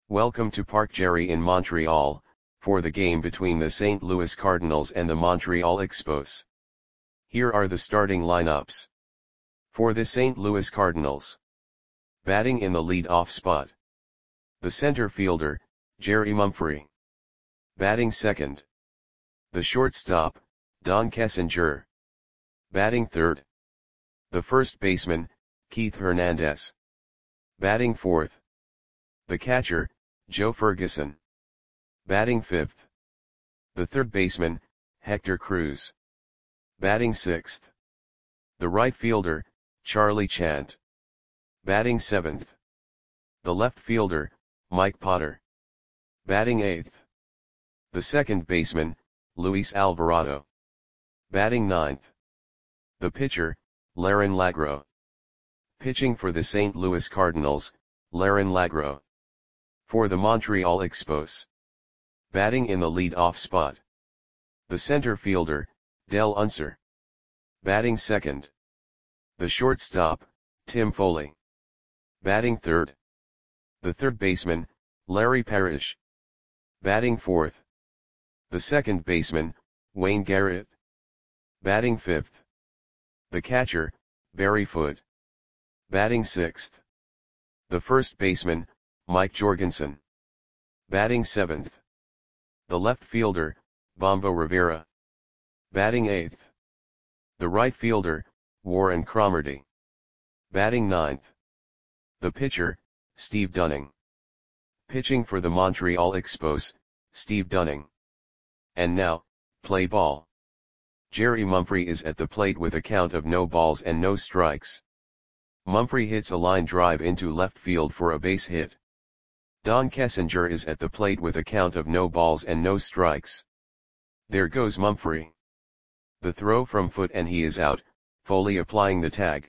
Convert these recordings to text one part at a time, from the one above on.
Welcome to Parc Gerry in Montreal, for the game between the St. Louis Cardinals and the Montreal Expos. Here are the starting lineups. For the St. Louis Cardinals. Batting in the lead-off spot. The center fielder, Jerry Mumphrey. Batting second. The shortstop, Don Kessinger. Batting third. The first baseman, Keith Hernandez. Batting fourth. The catcher, Joe Ferguson. Batting fifth. The third baseman, Hector Cruz. Batting sixth. The right fielder, Charlie Chant. Batting seventh. The left fielder, Mike Potter. Batting eighth. The second baseman, Luis Alvarado. Batting ninth. The pitcher, Larin Lagro. Pitching for the St. Louis Cardinals, Larin Lagro. For the Montreal Expos. Batting in the lead-off spot. The center fielder, Dell Unser. Batting second. The shortstop, Tim Foley. Batting third. The third baseman, Larry Parrish. Batting fourth. The second baseman, Wayne Garrett. Batting fifth. The catcher, Barry Foote. Batting sixth. The first baseman, Mike Jorgensen. Batting seventh. The left fielder, Bombo Rivera. Batting eighth. The right fielder, Warren Cromartie. Batting ninth. The pitcher, Steve Dunning. Pitching for the Montreal Expos, Steve Dunning. And now, play ball. Jerry Mumphrey is at the plate with a count of no balls and no strikes. Mumphrey hits a line drive into left field for a base hit. Don Kessinger is at the plate with a count of no balls and no strikes. There goes Mumphrey. The throw from Foote and he is out, Foley applying the tag.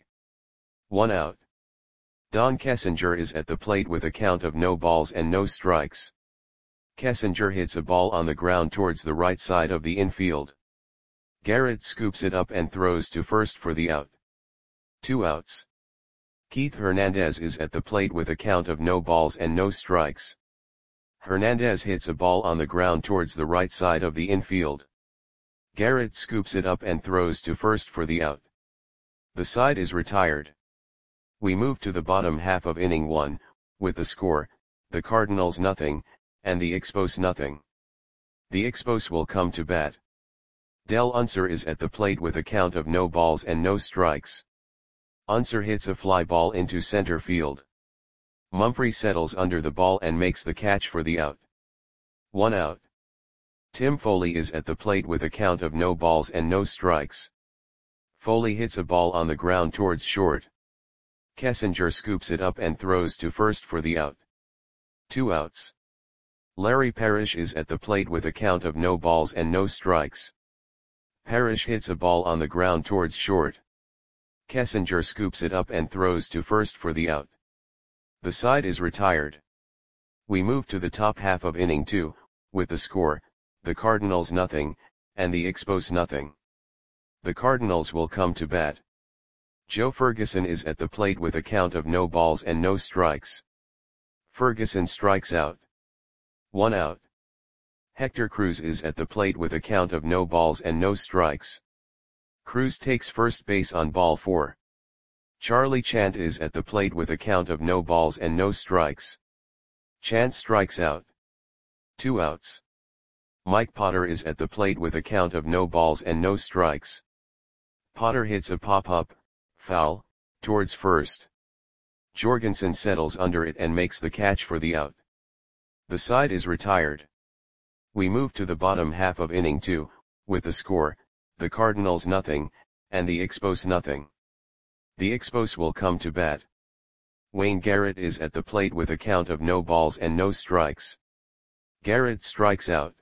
1 out. Don Kessinger is at the plate with a count of no balls and no strikes. Kessinger hits a ball on the ground towards the right side of the infield. Garrett scoops it up and throws to first for the out. 2 outs. Keith Hernandez is at the plate with a count of no balls and no strikes. Hernandez hits a ball on the ground towards the right side of the infield. Garrett scoops it up and throws to first for the out. The side is retired. We move to the bottom half of inning 1, with the score, the Cardinals nothing, and the Expos nothing. The Expos will come to bat. Dell Unser is at the plate with a count of no balls and no strikes. Unser hits a fly ball into center field. Mumphrey settles under the ball and makes the catch for the out. 1 out. Tim Foley is at the plate with a count of no balls and no strikes. Foley hits a ball on the ground towards short. Kessinger scoops it up and throws to first for the out. 2 outs. Larry Parrish is at the plate with a count of no balls and no strikes. Parrish hits a ball on the ground towards short. Kessinger scoops it up and throws to first for the out. The side is retired. We move to the top half of inning 2, with the score, the Cardinals nothing, and the Expos nothing. The Cardinals will come to bat. Joe Ferguson is at the plate with a count of no balls and no strikes. Ferguson strikes out. 1 out. Hector Cruz is at the plate with a count of no balls and no strikes. Cruz takes first base on ball 4. Charlie Chant is at the plate with a count of no balls and no strikes. Chant strikes out. 2 outs. Mike Potter is at the plate with a count of no balls and no strikes. Potter hits a pop-up, foul, towards first. Jorgensen settles under it and makes the catch for the out. The side is retired. We move to the bottom half of inning 2, with the score, the Cardinals nothing, and the Expos nothing. The Expos will come to bat. Wayne Garrett is at the plate with a count of no balls and no strikes. Garrett strikes out.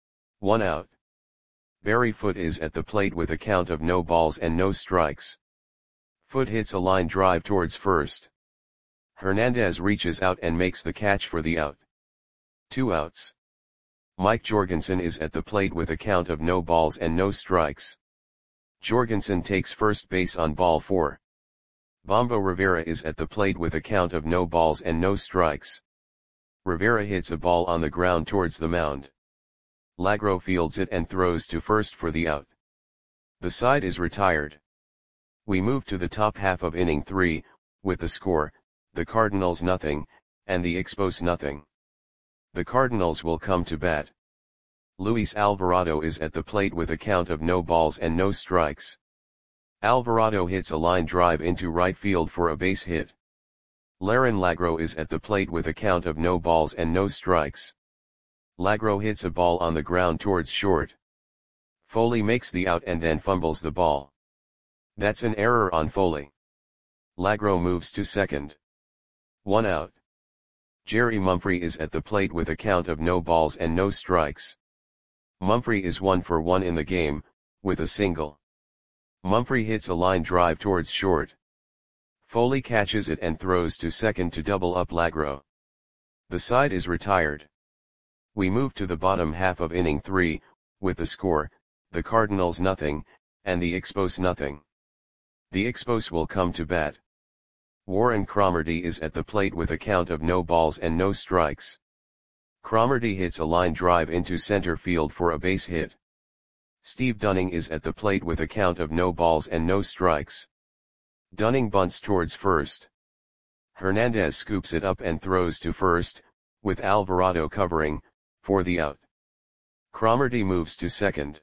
1 out. Barry Foote is at the plate with a count of no balls and no strikes. Foote hits a line drive towards first. Hernandez reaches out and makes the catch for the out. 2 outs. Mike Jorgensen is at the plate with a count of no balls and no strikes. Jorgensen takes first base on ball 4. Bombo Rivera is at the plate with a count of no balls and no strikes. Rivera hits a ball on the ground towards the mound. Lagro fields it and throws to first for the out. The side is retired. We move to the top half of inning 3, with the score, the Cardinals nothing, and the Expos nothing. The Cardinals will come to bat. Luis Alvarado is at the plate with a count of no balls and no strikes. Alvarado hits a line drive into right field for a base hit. Laren Lagro is at the plate with a count of no balls and no strikes. Lagro hits a ball on the ground towards short. Foley makes the out and then fumbles the ball. That's an error on Foley. Lagro moves to second. 1 out. Jerry Mumphrey is at the plate with a count of no balls and no strikes. Mumphrey is 1 for 1 in the game, with a single. Mumphrey hits a line drive towards short. Foley catches it and throws to second to double up Lagro. The side is retired. We move to the bottom half of inning 3, with the score, the Cardinals nothing, and the Expos nothing. The Expos will come to bat. Warren Cromartie is at the plate with a count of no balls and no strikes. Cromartie hits a line drive into center field for a base hit. Steve Dunning is at the plate with a count of no balls and no strikes. Dunning bunts towards first. Hernandez scoops it up and throws to first, with Alvarado covering, for the out. Cromartie moves to second.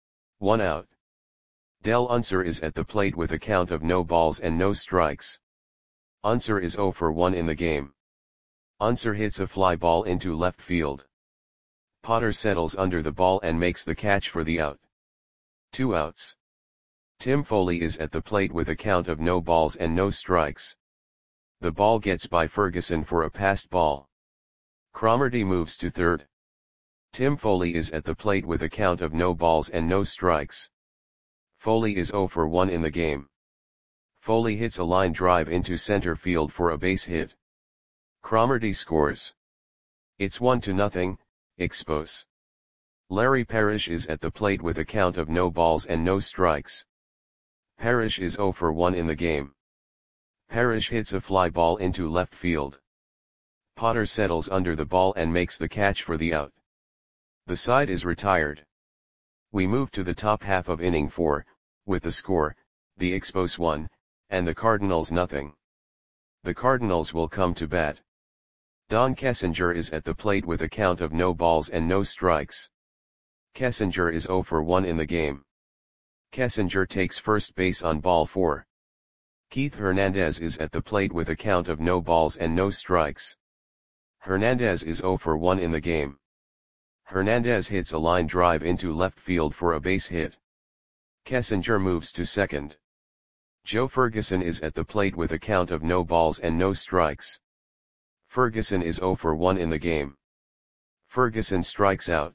1 out. Del Unser is at the plate with a count of no balls and no strikes. Unser is 0 for 1 in the game. Unser hits a fly ball into left field. Potter settles under the ball and makes the catch for the out. 2 outs. Tim Foley is at the plate with a count of no balls and no strikes. The ball gets by Ferguson for a passed ball. Cromartie moves to third. Tim Foley is at the plate with a count of no balls and no strikes. Foley is 0 for 1 in the game. Foley hits a line drive into center field for a base hit. Cromartie scores. It's 1-0, Expos. Larry Parrish is at the plate with a count of no balls and no strikes. Parrish is 0 for 1 in the game. Parrish hits a fly ball into left field. Potter settles under the ball and makes the catch for the out. The side is retired. We move to the top half of inning 4, with the score, the Expos 1, and the Cardinals nothing. The Cardinals will come to bat. Don Kessinger is at the plate with a count of no balls and no strikes. Kessinger is 0 for 1 in the game. Kessinger takes first base on ball 4. Keith Hernandez is at the plate with a count of no balls and no strikes. Hernandez is 0 for 1 in the game. Hernandez hits a line drive into left field for a base hit. Kessinger moves to second. Joe Ferguson is at the plate with a count of no balls and no strikes. Ferguson is 0 for 1 in the game. Ferguson strikes out.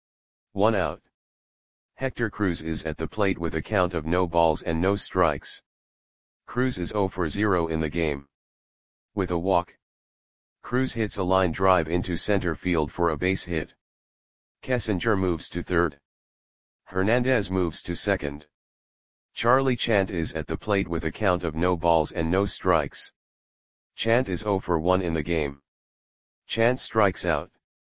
1 out. Hector Cruz is at the plate with a count of no balls and no strikes. Cruz is 0 for 0 in the game. With a walk. Cruz hits a line drive into center field for a base hit. Kessinger moves to third. Hernandez moves to second. Charlie Chant is at the plate with a count of no balls and no strikes. Chant is 0 for 1 in the game. Chant strikes out.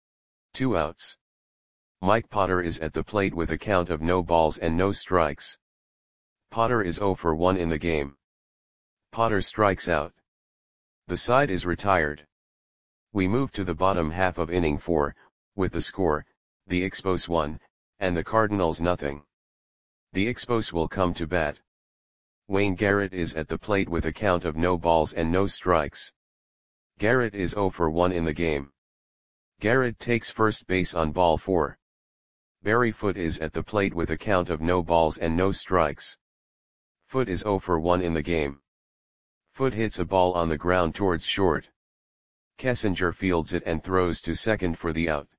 2 outs. Mike Potter is at the plate with a count of no balls and no strikes. Potter is 0 for 1 in the game. Potter strikes out. The side is retired. We move to the bottom half of inning 4, with the score, the Expos 1, and the Cardinals nothing. The Expos will come to bat. Wayne Garrett is at the plate with a count of no balls and no strikes. Garrett is 0 for 1 in the game. Garrett takes first base on ball 4. Barry Foote is at the plate with a count of no balls and no strikes. Foote is 0 for 1 in the game. Foote hits a ball on the ground towards short. Kessinger fields it and throws to second for the out.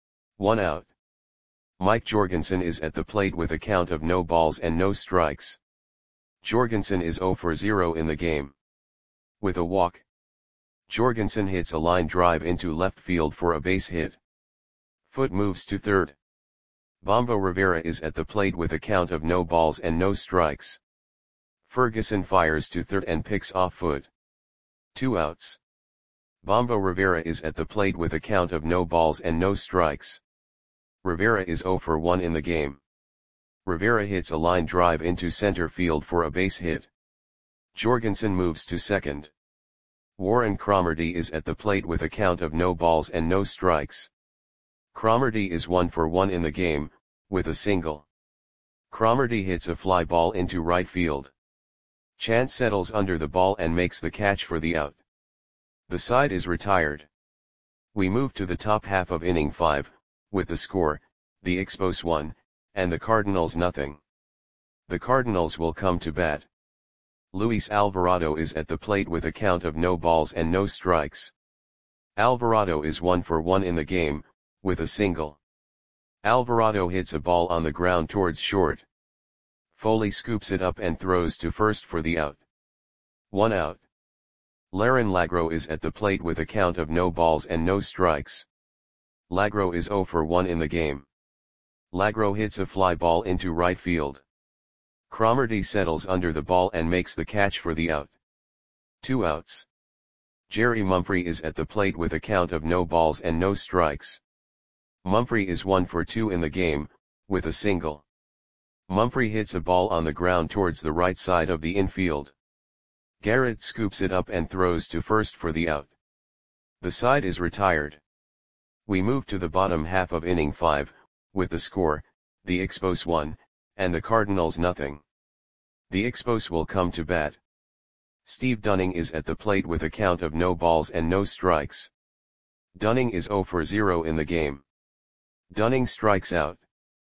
1 out. Mike Jorgensen is at the plate with a count of no balls and no strikes. Jorgensen is 0 for 0 in the game. With a walk. Jorgensen hits a line drive into left field for a base hit. Foote moves to third. Bombo Rivera is at the plate with a count of no balls and no strikes. Ferguson fires to third and picks off Foote. 2 outs. Bombo Rivera is at the plate with a count of no balls and no strikes. Rivera is 0 for 1 in the game. Rivera hits a line drive into center field for a base hit. Jorgensen moves to second. Warren Cromartie is at the plate with a count of no balls and no strikes. Cromartie is 1 for 1 in the game, with a single. Cromartie hits a fly ball into right field. Chance settles under the ball and makes the catch for the out. The side is retired. We move to the top half of inning 5, with the score, the Expos 1, and the Cardinals nothing. The Cardinals will come to bat. Luis Alvarado is at the plate with a count of no balls and no strikes. Alvarado is 1 for 1 in the game, with a single. Alvarado hits a ball on the ground towards short. Foley scoops it up and throws to first for the out. 1 out. Laren Lagro is at the plate with a count of no balls and no strikes. Lagro is 0 for 1 in the game. Lagro hits a fly ball into right field. Cromartie settles under the ball and makes the catch for the out. 2 outs. Jerry Mumphrey is at the plate with a count of no balls and no strikes. Mumphrey is 1 for 2 in the game, with a single. Mumphrey hits a ball on the ground towards the right side of the infield. Garrett scoops it up and throws to first for the out. The side is retired. We move to the bottom half of inning 5, with the score, the Expos 1, and the Cardinals nothing. The Expos will come to bat. Steve Dunning is at the plate with a count of no balls and no strikes. Dunning is 0 for 0 in the game. Dunning strikes out.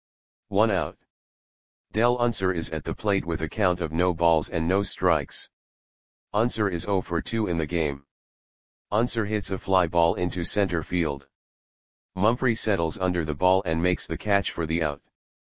1 out. Del Unser is at the plate with a count of no balls and no strikes. Unser is 0 for 2 in the game. Unser hits a fly ball into center field. Mumphrey settles under the ball and makes the catch for the out.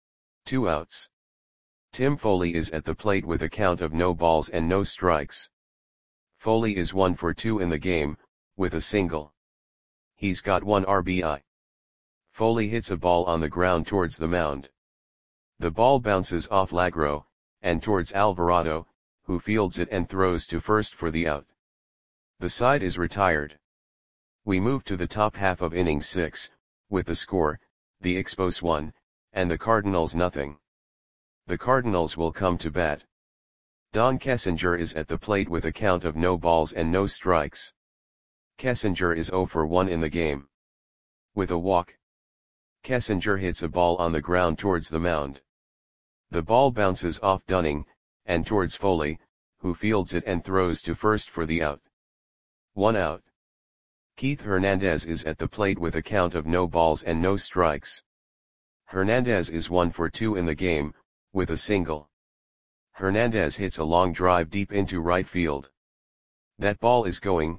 2 outs. Tim Foley is at the plate with a count of no balls and no strikes. Foley is 1 for 2 in the game, with a single. He's got 1 RBI. Foley hits a ball on the ground towards the mound. The ball bounces off Lagro, and towards Alvarado, who fields it and throws to first for the out. The side is retired. We move to the top half of inning 6, with the score, the Expos 1, and the Cardinals nothing. The Cardinals will come to bat. Don Kessinger is at the plate with a count of no balls and no strikes. Kessinger is 0 for 1 in the game. With a walk. Kessinger hits a ball on the ground towards the mound. The ball bounces off Dunning, and towards Foley, who fields it and throws to first for the out. 1 out. Keith Hernandez is at the plate with a count of no balls and no strikes. Hernandez is 1 for 2 in the game, with a single. Hernandez hits a long drive deep into right field. That ball is gone.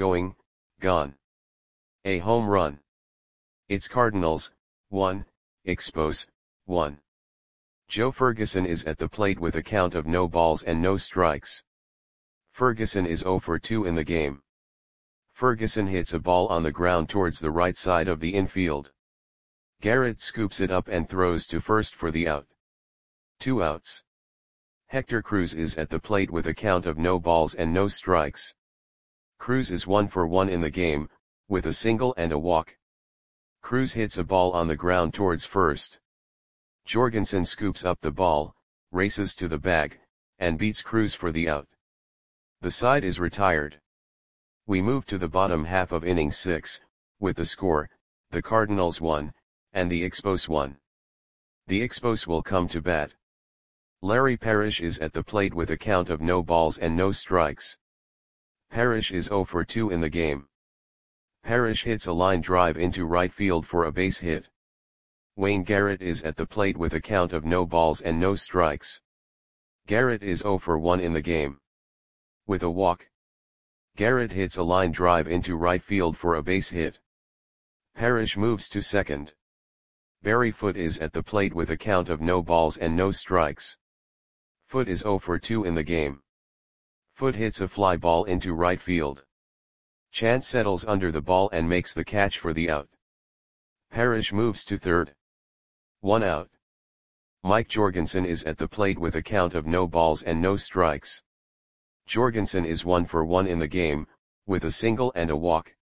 A home run. It's Cardinals, 1, Expos, 1. Joe Ferguson is at the plate with a count of no balls and no strikes. Ferguson is 0 for 2 in the game. Ferguson hits a ball on the ground towards the right side of the infield. Garrett scoops it up and throws to first for the out. 2 outs. Hector Cruz is at the plate with a count of no balls and no strikes. Cruz is 1 for 1 in the game, with a single and a walk. Cruz hits a ball on the ground towards first. Jorgensen scoops up the ball, races to the bag, and beats Cruz for the out. The side is retired. We move to the bottom half of inning 6, with the score, the Cardinals 1, and the Expos 1. The Expos will come to bat. Larry Parrish is at the plate with a count of no balls and no strikes. Parrish is 0 for 2 in the game. Parrish hits a line drive into right field for a base hit. Wayne Garrett is at the plate with a count of no balls and no strikes. Garrett is 0 for 1 in the game. With a walk. Garrett hits a line drive into right field for a base hit. Parrish moves to second. Barry Foote is at the plate with a count of no balls and no strikes. Foote is 0 for 2 in the game. Foote hits a fly ball into right field. Chance settles under the ball and makes the catch for the out. Parrish moves to third. 1 out. Mike Jorgensen is at the plate with a count of no balls and no strikes. Jorgensen is 1 for 1 in the game, with a single and a walk.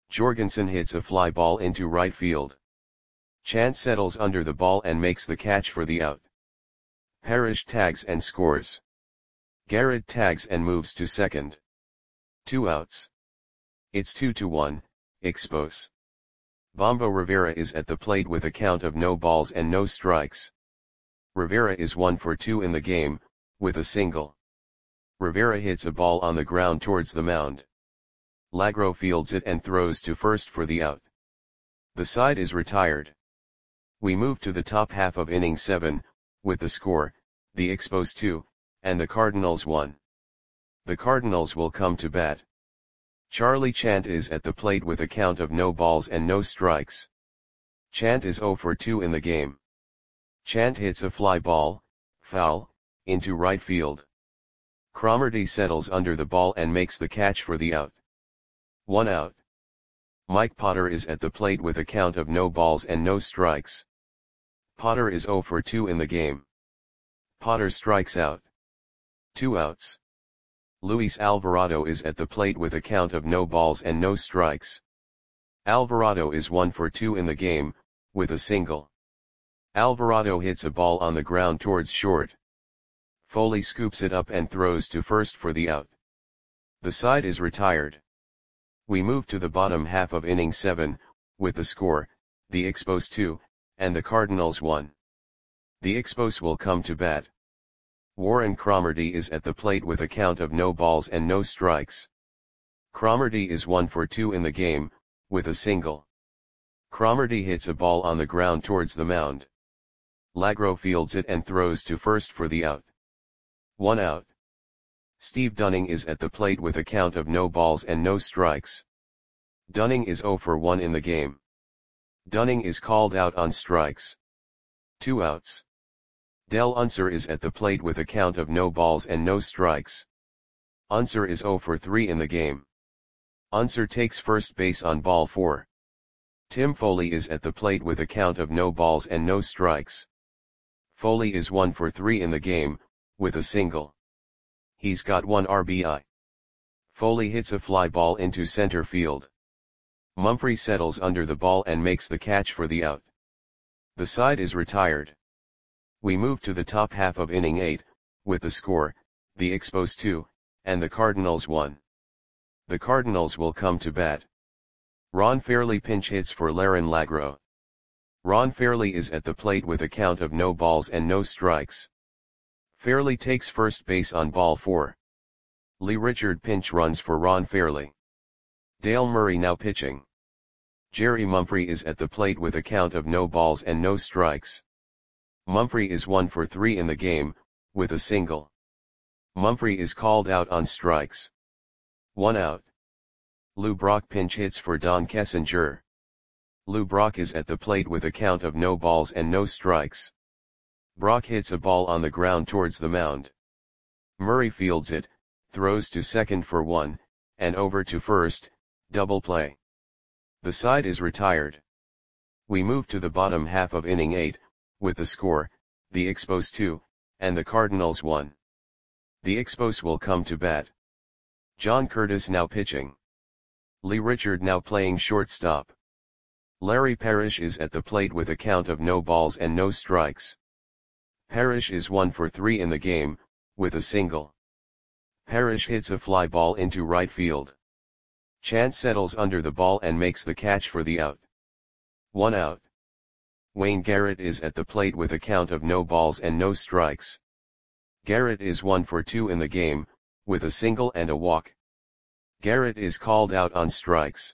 Jorgensen hits a fly ball into right field. Chant settles under the ball and makes the catch for the out. Parrish tags and scores. Garrett tags and moves to second. 2 outs. It's 2-1, Expos. Bombo Rivera is at the plate with a count of no balls and no strikes. Rivera is 1 for 2 in the game, with a single. Rivera hits a ball on the ground towards the mound. Lagro fields it and throws to first for the out. The side is retired. We move to the top half of inning 7, with the score, the Expos 2, and the Cardinals 1. The Cardinals will come to bat. Charlie Chant is at the plate with a count of no balls and no strikes. Chant is 0 for 2 in the game. Chant hits a fly ball, foul, into right field. Cromartie settles under the ball and makes the catch for the out. 1 out. Mike Potter is at the plate with a count of no balls and no strikes. Potter is 0 for 2 in the game. Potter strikes out. 2 outs. Luis Alvarado is at the plate with a count of no balls and no strikes. Alvarado is 1 for 2 in the game, with a single. Alvarado hits a ball on the ground towards short. Foley scoops it up and throws to first for the out. The side is retired. We move to the bottom half of inning 7, with the score, the Expos 2, and the Cardinals 1. The Expos will come to bat. Warren Cromartie is at the plate with a count of no balls and no strikes. Cromartie is 1 for 2 in the game, with a single. Cromartie hits a ball on the ground towards the mound. Lagro fields it and throws to first for the out. 1 out. Steve Dunning is at the plate with a count of no balls and no strikes. Dunning is 0 for 1 in the game. Dunning is called out on strikes. 2 outs. Del Unser is at the plate with a count of no balls and no strikes. Unser is 0 for 3 in the game. Unser takes first base on ball 4. Tim Foley is at the plate with a count of no balls and no strikes. Foley is 1 for 3 in the game, with a single. He's got 1 RBI. Foley hits a fly ball into center field. Mumphrey settles under the ball and makes the catch for the out. The side is retired. We move to the top half of inning 8, with the score, the Expos 2, and the Cardinals 1. The Cardinals will come to bat. Ron Fairly pinch hits for Laren Lagro. Ron Fairly is at the plate with a count of no balls and no strikes. Fairly takes first base on ball 4. Lee Richard pinch runs for Ron Fairly. Dale Murray now pitching. Jerry Mumphrey is at the plate with a count of no balls and no strikes. Mumphrey is 1 for 3 in the game, with a single. Mumphrey is called out on strikes. 1 out. Lou Brock pinch hits for Don Kessinger. Lou Brock is at the plate with a count of no balls and no strikes. Brock hits a ball on the ground towards the mound. Murray fields it, throws to second for 1, and over to first, double play. The side is retired. We move to the bottom half of inning 8, with the score, the Expos 2, and the Cardinals 1. The Expos will come to bat. John Curtis now pitching. Lee Richard now playing shortstop. Larry Parrish is at the plate with a count of no balls and no strikes. Parrish is 1 for 3 in the game, with a single. Parrish hits a fly ball into right field. Chant settles under the ball and makes the catch for the out. 1 out. Wayne Garrett is at the plate with a count of no balls and no strikes. Garrett is 1 for 2 in the game, with a single and a walk. Garrett is called out on strikes.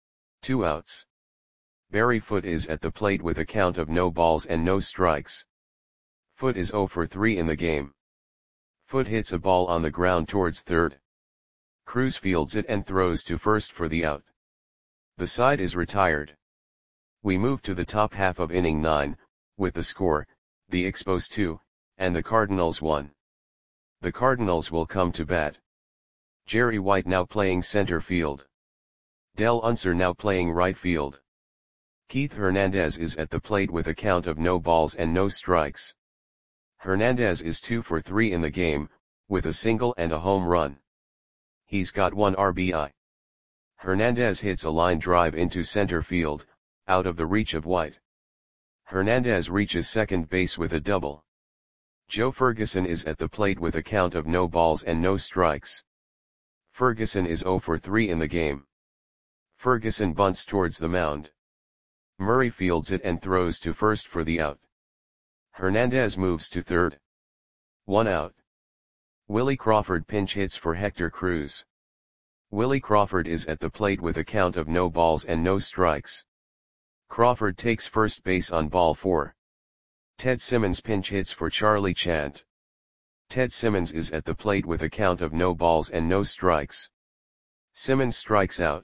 2 outs. Barry Foote is at the plate with a count of no balls and no strikes. Foote is 0 for 3 in the game. Foote hits a ball on the ground towards third. Cruz fields it and throws to first for the out. The side is retired. We move to the top half of inning 9, with the score, the Expos 2, and the Cardinals 1. The Cardinals will come to bat. Jerry White now playing center field. Del Unser now playing right field. Keith Hernandez is at the plate with a count of no balls and no strikes. Hernandez is 2 for 3 in the game, with a single and a home run. He's got 1 RBI. Hernandez hits a line drive into center field, out of the reach of White. Hernandez reaches second base with a double. Joe Ferguson is at the plate with a count of no balls and no strikes. Ferguson is 0 for 3 in the game. Ferguson bunts towards the mound. Murray fields it and throws to first for the out. Hernandez moves to third. 1 out. Willie Crawford pinch hits for Hector Cruz. Willie Crawford is at the plate with a count of no balls and no strikes. Crawford takes first base on ball 4. Ted Simmons pinch hits for Charlie Chant. Ted Simmons is at the plate with a count of no balls and no strikes. Simmons strikes out.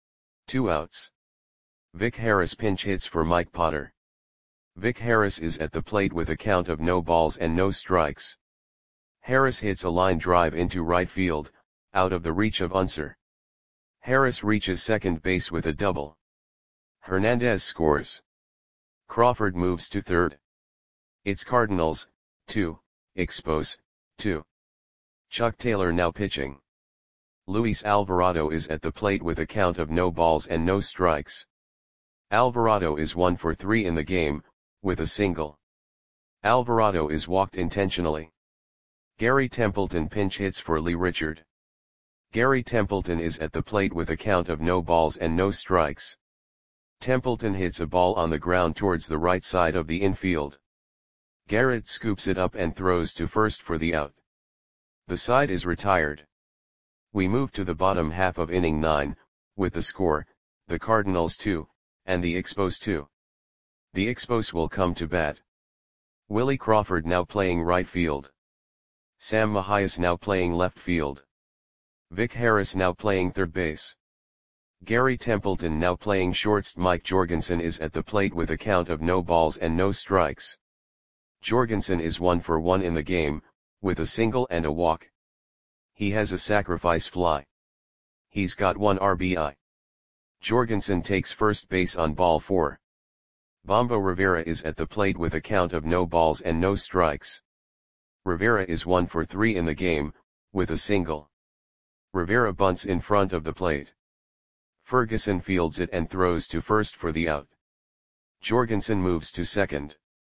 2 outs. Vic Harris pinch hits for Mike Potter. Vic Harris is at the plate with a count of no balls and no strikes. Harris hits a line drive into right field, out of the reach of Unser. Harris reaches second base with a double. Hernandez scores. Crawford moves to third. It's Cardinals, 2, Expos, 2. Chuck Taylor now pitching. Luis Alvarado is at the plate with a count of no balls and no strikes. Alvarado is 1 for 3 in the game, with a single. Alvarado is walked intentionally. Gary Templeton pinch hits for Lee Richard. Gary Templeton is at the plate with a count of no balls and no strikes. Templeton hits a ball on the ground towards the right side of the infield. Garrett scoops it up and throws to first for the out. The side is retired. We move to the bottom half of inning 9, with the score, the Cardinals 2, and the Expos 2. The Expos will come to bat. Willie Crawford now playing right field. Sam Mahias now playing left field. Vic Harris now playing third base. Gary Templeton now playing shorts. Mike Jorgensen is at the plate with a count of no balls and no strikes. Jorgensen is 1 for 1 in the game, with a single and a walk. He has a sacrifice fly. He's got 1 RBI. Jorgensen takes first base on ball 4. Bombo Rivera is at the plate with a count of no balls and no strikes. Rivera is 1 for 3 in the game, with a single. Rivera bunts in front of the plate. Ferguson fields it and throws to first for the out. Jorgensen moves to second.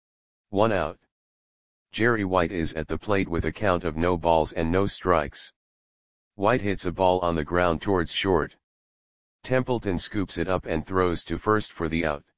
1 out. Jerry White is at the plate with a count of no balls and no strikes. White hits a ball on the ground towards short. Templeton scoops it up and throws to first for the out.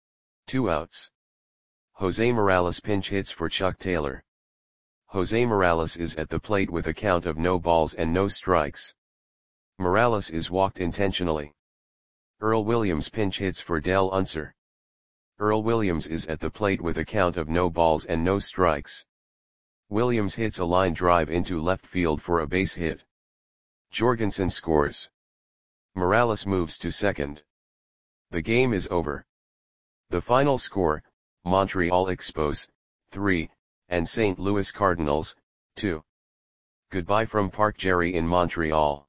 2 outs. Jose Morales pinch hits for Chuck Taylor. Jose Morales is at the plate with a count of no balls and no strikes. Morales is walked intentionally. Earl Williams pinch hits for Dell Unser. Earl Williams is at the plate with a count of no balls and no strikes. Williams hits a line drive into left field for a base hit. Jorgensen scores. Morales moves to second. The game is over. The final score, Montreal Expos, 3, and St. Louis Cardinals, 2. Goodbye from Park Jerry in Montreal.